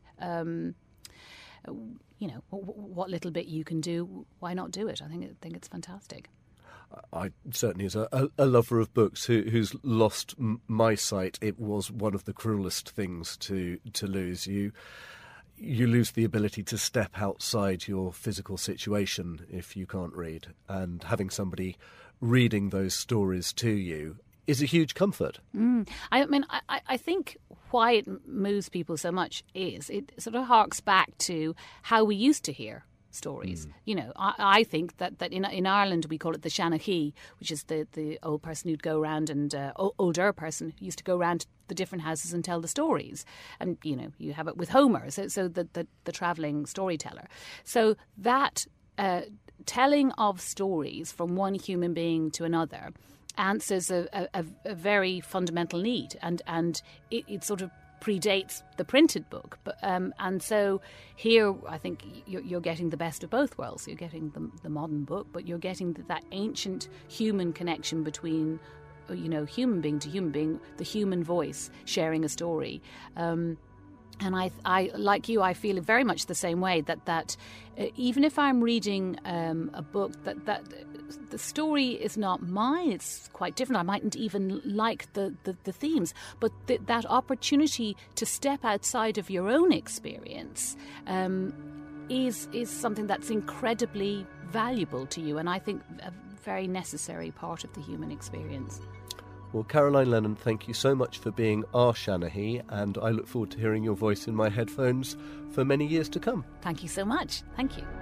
what little bit you can do, why not do it? I think it's fantastic. I certainly, as a lover of books who's lost my sight, it was one of the cruelest things to lose. You lose the ability to step outside your physical situation if you can't read, and having somebody reading those stories to you is a huge comfort. I mean, I think why it moves people so much is it sort of harks back to how we used to hear stories. I think that in Ireland we call it the Shanachie, which is the old person who'd go around, and older person who used to go around the different houses and tell the stories. And you have it with Homer, so the travelling storyteller. So that telling of stories from one human being to another answers a very fundamental need, and it sort of predates the printed book. But and so here, I think you're getting the best of both worlds. You're getting the modern book, but you're getting that ancient human connection between, human being to human being, the human voice sharing a story. And I like you, I feel very much the same way, that even if I'm reading a book that the story is not mine, it's quite different. I mightn't even like the themes, but that opportunity to step outside of your own experience is something that's incredibly valuable to you, and I think a very necessary part of the human experience. Well, Caroline Lennon, thank you so much for being our Shanahy, and I look forward to hearing your voice in my headphones for many years to come. Thank you so much. Thank you.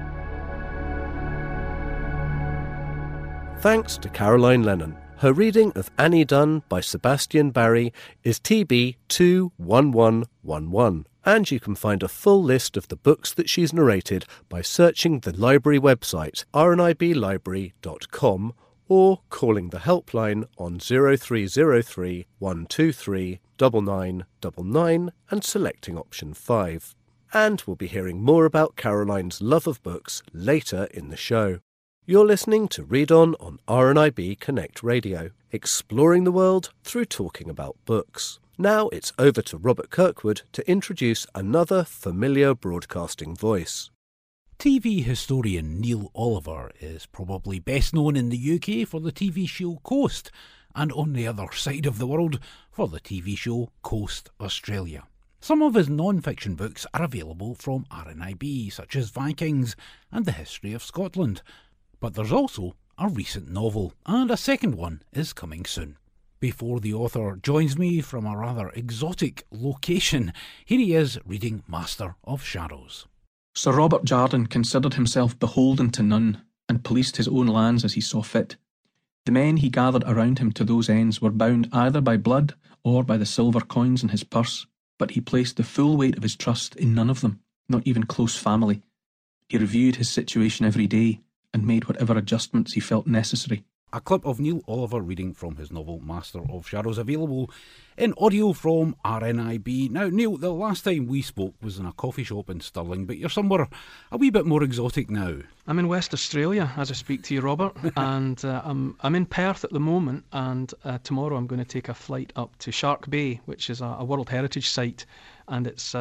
Thanks to Caroline Lennon. Her reading of Annie Dunn by Sebastian Barry is TB 21111, and you can find a full list of the books that she's narrated by searching the library website rniblibrary.com or calling the helpline on 0303 123 9999 and selecting option 5. And we'll be hearing more about Caroline's love of books later in the show. You're listening to Read On RNIB Connect Radio, exploring the world through talking about books. Now it's over to Robert Kirkwood to introduce another familiar broadcasting voice. TV historian Neil Oliver is probably best known in the UK for the TV show Coast, and on the other side of the world for the TV show Coast Australia. Some of his non-fiction books are available from RNIB, such as Vikings and The History of Scotland. But there's also a recent novel, and a second one is coming soon. Before the author joins me from a rather exotic location, here he is reading Master of Shadows. Sir Robert Jarden considered himself beholden to none, and policed his own lands as he saw fit. The men he gathered around him to those ends were bound either by blood or by the silver coins in his purse, but he placed the full weight of his trust in none of them, not even close family. He reviewed his situation every day, and made whatever adjustments he felt necessary. A clip of Neil Oliver reading from his novel Master of Shadows, available in audio from RNIB. Now, Neil, the last time we spoke was in a coffee shop in Stirling, but you're somewhere a wee bit more exotic now. I'm in West Australia as I speak to you, Robert, and I'm in Perth at the moment, and tomorrow I'm going to take a flight up to Shark Bay, which is a World Heritage Site, and it's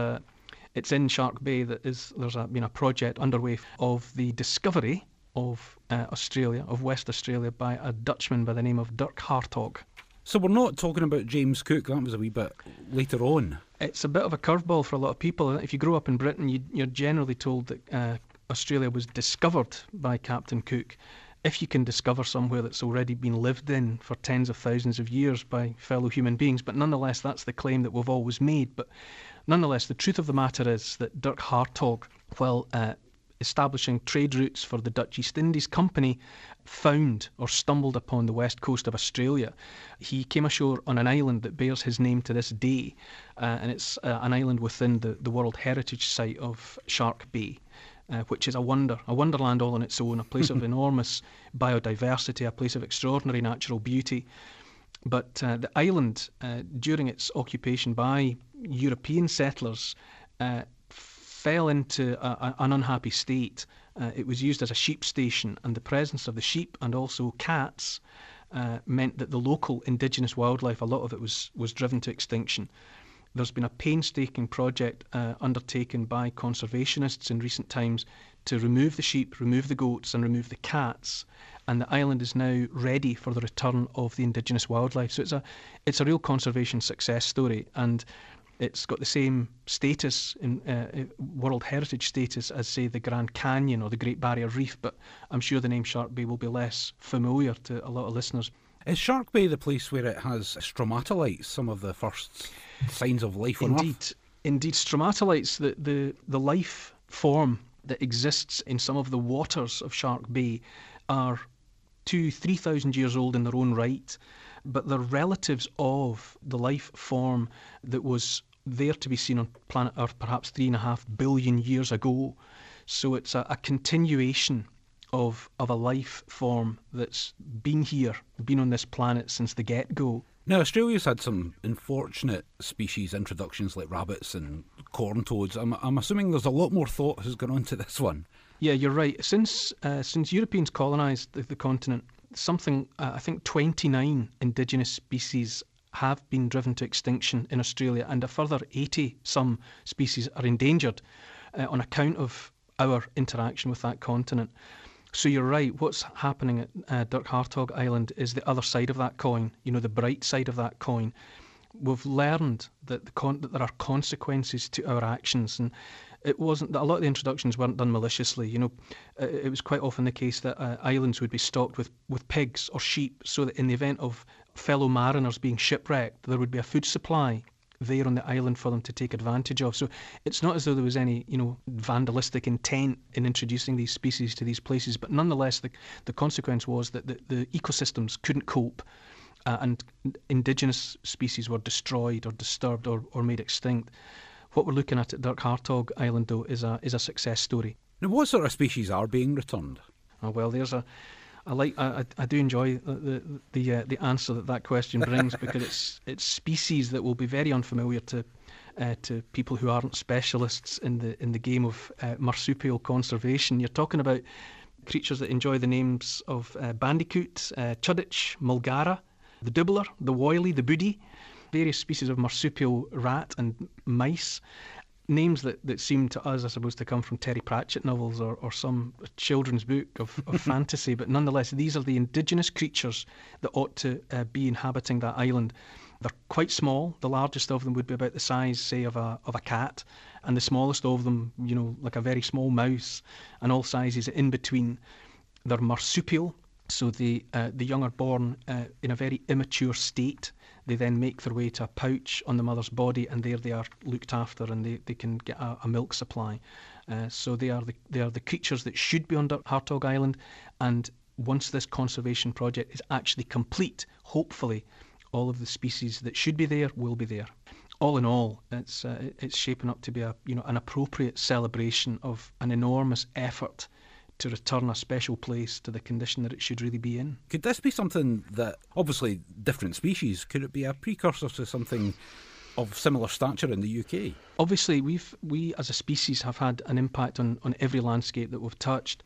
in Shark Bay that there's been a project underway of the discovery of Australia, of West Australia, by a Dutchman by the name of Dirk Hartog. So we're not talking about James Cook, that was a wee bit later on. It's a bit of a curveball for a lot of people. If you grow up in Britain, you're generally told that Australia was discovered by Captain Cook. If you can discover somewhere that's already been lived in for tens of thousands of years by fellow human beings, but nonetheless that's the claim that we've always made. But nonetheless, the truth of the matter is that Dirk Hartog, while establishing trade routes for the Dutch East Indies Company, found or stumbled upon the west coast of Australia. He came ashore on an island that bears his name to this day, and it's an island within the World Heritage Site of Shark Bay, which is a wonderland all on its own, a place of enormous biodiversity, a place of extraordinary natural beauty. But the island, during its occupation by European settlers, fell into an unhappy state. It was used as a sheep station, and the presence of the sheep and also cats meant that the local indigenous wildlife, a lot of it was driven to extinction. There's been a painstaking project undertaken by conservationists in recent times to remove the sheep, remove the goats and remove the cats, and the island is now ready for the return of the indigenous wildlife. So it's a real conservation success story, and it's got the same status, in World Heritage status, as, say, the Grand Canyon or the Great Barrier Reef, but I'm sure the name Shark Bay will be less familiar to a lot of listeners. Is Shark Bay the place where it has stromatolites, some of the first signs of life on Earth? Indeed, stromatolites, the life form that exists in some of the waters of Shark Bay, are 2,000-3,000 years old in their own right, but they're relatives of the life form that was there to be seen on planet Earth perhaps 3.5 billion years ago. So it's a continuation of a life form that's been here, been on this planet since the get-go. Now, Australia's had some unfortunate species introductions like rabbits and corn toads. I'm assuming there's a lot more thought has gone on to this one. Yeah, you're right. Since Europeans colonised the continent, I think 29 indigenous species have been driven to extinction in Australia, and a further 80-some species are endangered on account of our interaction with that continent. So you're right, what's happening at Dirk Hartog Island is the other side of that coin, the bright side of that coin. We've learned that there are consequences to our actions, and it wasn't that a lot of the introductions weren't done maliciously. It was quite often the case that islands would be stocked with pigs or sheep, so that in the event of fellow mariners being shipwrecked, there would be a food supply there on the island for them to take advantage of. So it's not as though there was any, vandalistic intent in introducing these species to these places, but nonetheless, the consequence was that the ecosystems couldn't cope, and indigenous species were destroyed or disturbed or made extinct. What we're looking at Dirk Hartog Island, though, is a success story. Now, what sort of species are being returned? Oh, well, I do enjoy the answer that question brings, because it's species that will be very unfamiliar to people who aren't specialists in the game of marsupial conservation. You're talking about creatures that enjoy the names of bandicoot, chuditch, mulgara, the dibbler, the woylie, the boodie, various species of marsupial rat and mice. Names that seem to us, I suppose, to come from Terry Pratchett novels or some children's book of fantasy, but nonetheless, these are the indigenous creatures that ought to be inhabiting that island. They're quite small. The largest of them would be about the size, say, of a cat, and the smallest of them, like a very small mouse, and all sizes in between. They're marsupial, so the young are born in a very immature state. They then make their way to a pouch on the mother's body, and there they are looked after, and they can get a milk supply. So they are the creatures that should be on Hartog Island, and once this conservation project is actually complete, hopefully all of the species that should be there will be there. All in all, it's shaping up to be an appropriate celebration of an enormous effort to return a special place to the condition that it should really be in. Could this be something that, obviously different species, could it be a precursor to something of similar stature in the UK? Obviously, we as a species have had an impact on every landscape that we've touched.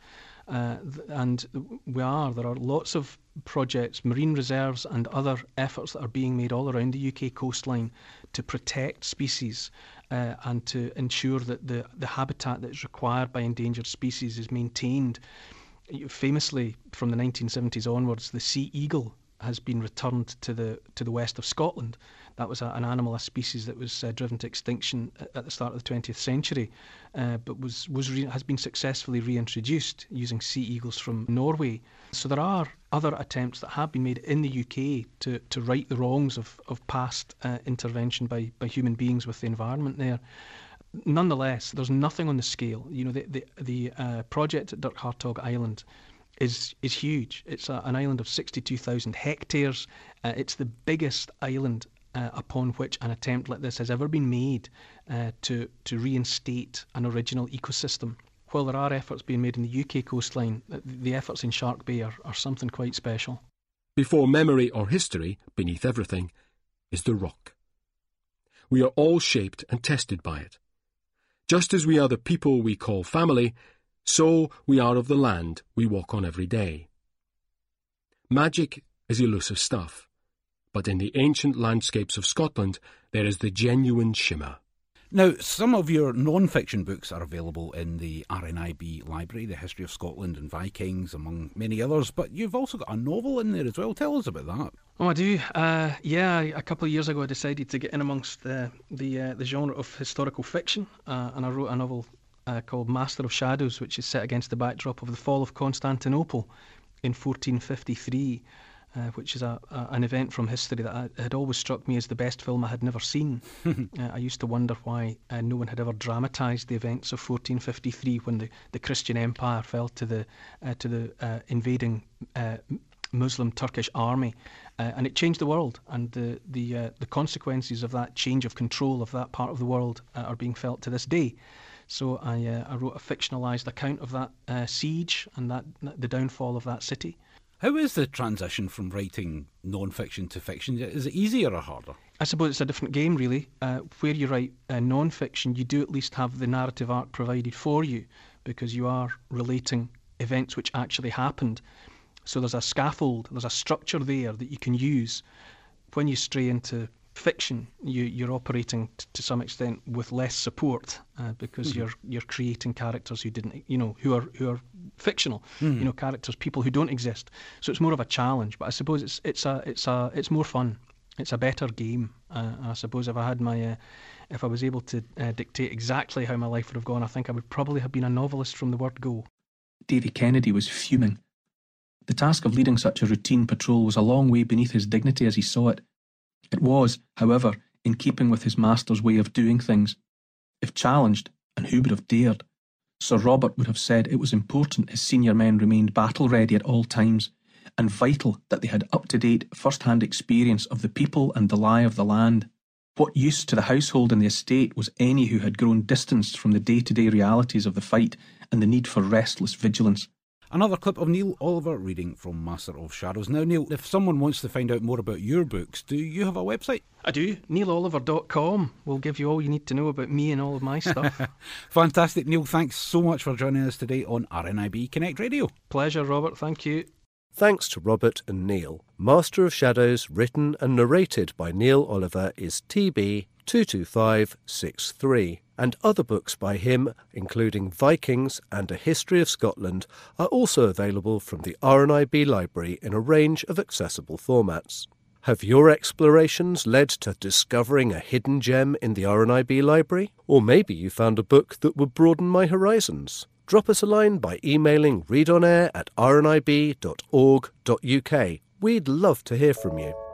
And there are lots of projects, marine reserves and other efforts that are being made all around the UK coastline to protect species and to ensure that the habitat that is required by endangered species is maintained. Famously, from the 1970s onwards, the sea eagle has been returned to the west of Scotland. That was an animal, a species that was driven to extinction at the start of the 20th century, but has been successfully reintroduced using sea eagles from Norway. So there are other attempts that have been made in the UK to right the wrongs of past intervention by human beings with the environment there. Nonetheless, there's nothing on the scale. The project at Dirk Hartog Island is huge. It's an island of 62,000 hectares. It's the biggest island upon which an attempt like this has ever been made to reinstate an original ecosystem. While there are efforts being made in the UK coastline, the efforts in Shark Bay are something quite special. Before memory or history, beneath everything, is the rock. We are all shaped and tested by it. Just as we are the people we call family, so we are of the land we walk on every day. Magic is elusive stuff, but in the ancient landscapes of Scotland there is the genuine shimmer. Now, some of your non-fiction books are available in the RNIB library, The History of Scotland and Vikings, among many others, but you've also got a novel in there as well. Tell us about that. Oh, I do. A couple of years ago I decided to get in amongst the genre of historical fiction, and I wrote a novel called Master of Shadows, which is set against the backdrop of the fall of Constantinople in 1453. Which is an event from history that had always struck me as the best film I had never seen. I used to wonder why no one had ever dramatised the events of 1453 when the Christian Empire fell to the invading Muslim Turkish army, and it changed the world. And the consequences of that change of control of that part of the world are being felt to this day. So I wrote a fictionalised account of that siege and the downfall of that city. How is the transition from writing non-fiction to fiction? Is it easier or harder? I suppose it's a different game, really. Where you write non-fiction, you do at least have the narrative arc provided for you, because you are relating events which actually happened. So there's a scaffold, there's a structure there that you can use. When you stray into fiction, you're operating to some extent with less support, because you're creating characters who didn't, who are fictional, characters, people who don't exist. So it's more of a challenge. But I suppose it's more fun. It's a better game. I suppose if I was able to dictate exactly how my life would have gone, I think I would probably have been a novelist from the word go. Davy Kennedy was fuming. The task of leading such a routine patrol was a long way beneath his dignity as he saw it. It was, however, in keeping with his master's way of doing things. If challenged, and who would have dared, Sir Robert would have said it was important his senior men remained battle-ready at all times, and vital that they had up-to-date first-hand experience of the people and the lie of the land. What use to the household and the estate was any who had grown distanced from the day-to-day realities of the fight and the need for restless vigilance? Another clip of Neil Oliver reading from Master of Shadows. Now, Neil, if someone wants to find out more about your books, do you have a website? I do. neiloliver.com will give you all you need to know about me and all of my stuff. Fantastic, Neil. Thanks so much for joining us today on RNIB Connect Radio. Pleasure, Robert. Thank you. Thanks to Robert and Neil. Master of Shadows, written and narrated by Neil Oliver, is TB 22563, and other books by him, including Vikings and A History of Scotland, are also available from the RNIB library in a range of accessible formats. Have your explorations led to discovering a hidden gem in the RNIB library? Or maybe you found a book that would broaden my horizons? Drop us a line by emailing readonair@rnib.org.uk. We'd love to hear from you.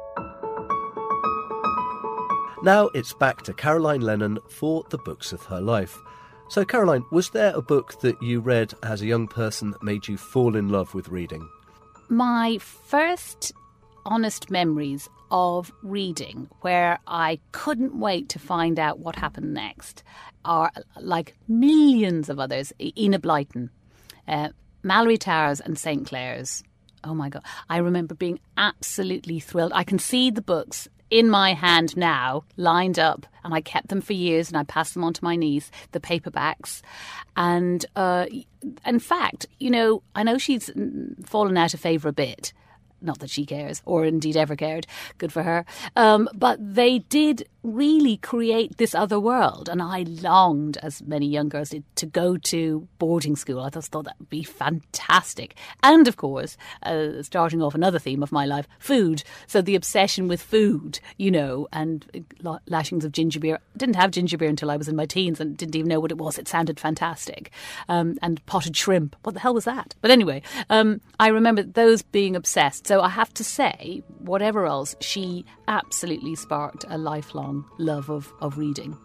Now it's back to Caroline Lennon for the books of her life. So Caroline, was there a book that you read as a young person that made you fall in love with reading? My first honest memories of reading, where I couldn't wait to find out what happened next, are, like millions of others, Enid Blyton, Malory Towers and St. Clair's. Oh my God. I remember being absolutely thrilled. I can see the books in my hand now, lined up, and I kept them for years, and I passed them on to my niece, the paperbacks. And in fact, I know she's fallen out of favour a bit. Not that she cares, or indeed ever cared. Good for her. But they did really create this other world. And I longed, as many young girls did, to go to boarding school. I just thought that would be fantastic. And, of course, starting off another theme of my life, food. So the obsession with food, and lashings of ginger beer. I didn't have ginger beer until I was in my teens and didn't even know what it was. It sounded fantastic. And potted shrimp. What the hell was that? But anyway, I remember those being obsessed. So I have to say, whatever else, she absolutely sparked a lifelong love of reading.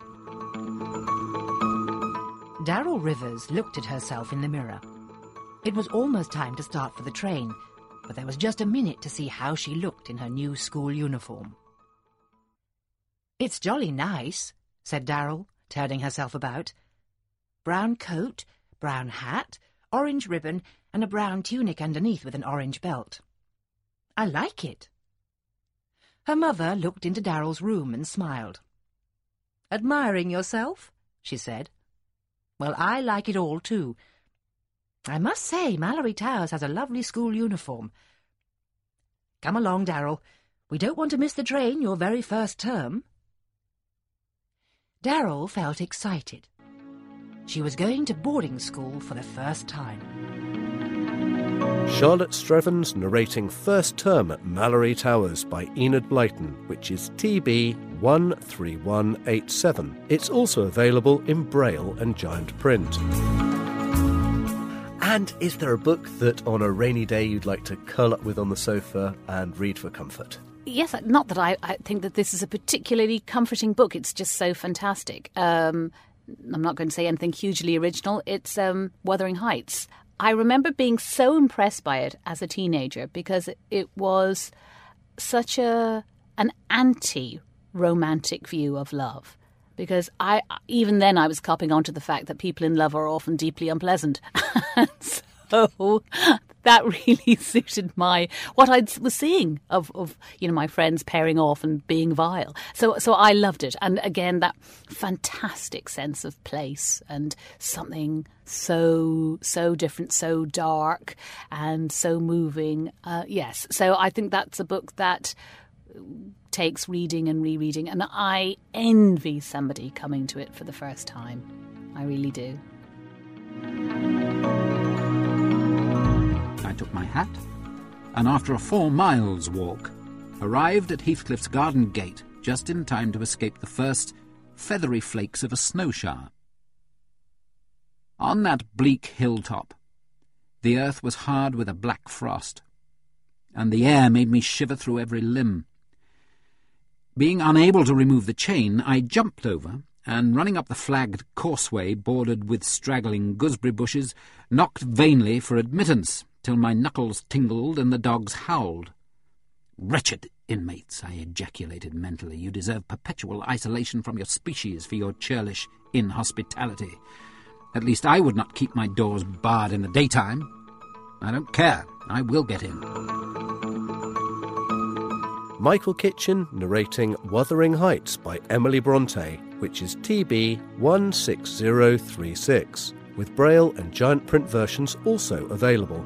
Darrell Rivers looked at herself in the mirror. It was almost time to start for the train, but there was just a minute to see how she looked in her new school uniform. "It's jolly nice," said Darrell, turning herself about. "Brown coat, brown hat, orange ribbon, and a brown tunic underneath with an orange belt. I like it." Her mother looked into Darrell's room and smiled. "Admiring yourself?" she said. "Well, I like it all too. I must say Malory Towers has a lovely school uniform. Come along, Darrell. We don't want to miss the train your very first term." Darrell felt excited. She was going to boarding school for the first time. Charlotte Strevens narrating First Term at Malory Towers by Enid Blyton, which is TB 13187. It's also available in Braille and giant print. And is there a book that on a rainy day you'd like to curl up with on the sofa and read for comfort? Yes, not that I think that this is a particularly comforting book. It's just so fantastic. I'm not going to say anything hugely original. It's Wuthering Heights. I remember being so impressed by it as a teenager because it was such an anti-romantic view of love. Because even then I was copping onto the fact that people in love are often deeply unpleasant. So that really suited what I was seeing of my friends pairing off and being vile. So I loved it. And again, that fantastic sense of place and something so different, so dark and so moving. Yes. So I think that's a book that takes reading and rereading, and I envy somebody coming to it for the first time. I really do. I took my hat, and after a 4 miles walk, arrived at Heathcliff's garden gate just in time to escape the first feathery flakes of a snow shower. On that bleak hilltop, the earth was hard with a black frost, and the air made me shiver through every limb. Being unable to remove the chain, I jumped over, and running up the flagged causeway bordered with straggling gooseberry bushes, knocked vainly for admittance, till my knuckles tingled and the dogs howled. "Wretched inmates," I ejaculated mentally, "you deserve perpetual isolation from your species for your churlish inhospitality. At least I would not keep my doors barred in the daytime. I don't care. I will get in." Michael Kitchen narrating Wuthering Heights by Emily Bronte, which is TB 16036, with Braille and giant print versions also available.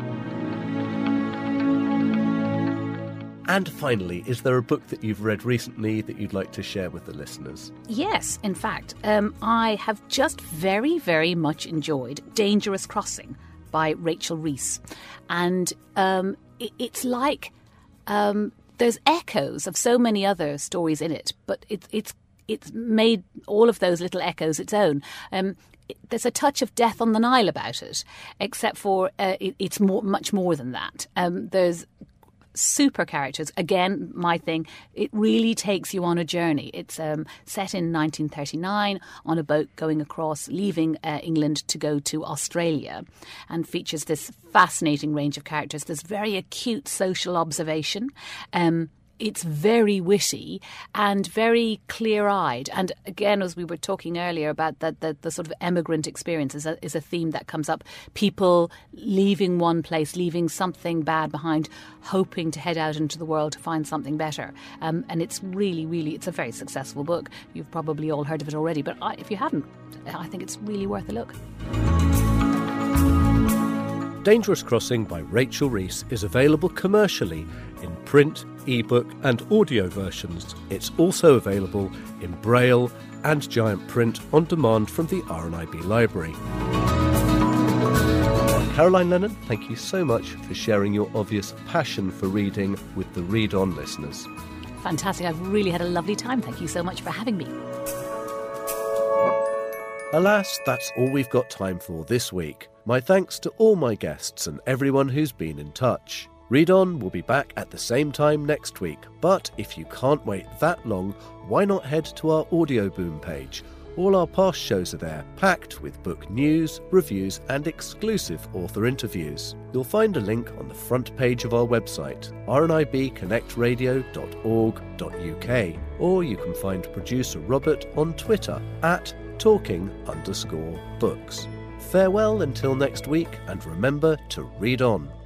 And finally, is there a book that you've read recently that you'd like to share with the listeners? Yes, in fact, I have just very, very much enjoyed Dangerous Crossing by Rachel Reese. And it's like there's echoes of so many other stories in it, but it's made all of those little echoes its own. There's a touch of Death on the Nile about it, except for it's much more than that. There's super characters. Again, my thing, it really takes you on a journey. It's set in 1939 on a boat going across, leaving England to go to Australia, and features this fascinating range of characters. There's very acute social observation. It's very witty and very clear-eyed. And again, as we were talking earlier about the sort of emigrant experience is a theme that comes up. People leaving one place, leaving something bad behind, hoping to head out into the world to find something better. And it's really, really, it's a very successful book. You've probably all heard of it already, but if you haven't, I think it's really worth a look. Dangerous Crossing by Rachel Reese is available commercially in print, ebook and audio versions. It's also available in Braille and giant print on demand from the RNIB Library. Caroline Lennon, thank you so much for sharing your obvious passion for reading with the Read On listeners. Fantastic. I've really had a lovely time. Thank you so much for having me. Alas, that's all we've got time for this week. My thanks to all my guests and everyone who's been in touch. Read On will be back at the same time next week, but if you can't wait that long, why not head to our Audio Boom page? All our past shows are there, packed with book news, reviews and exclusive author interviews. You'll find a link on the front page of our website, rnibconnectradio.org.uk, or you can find producer Robert on Twitter at @talking_books. Farewell until next week, and remember to read on.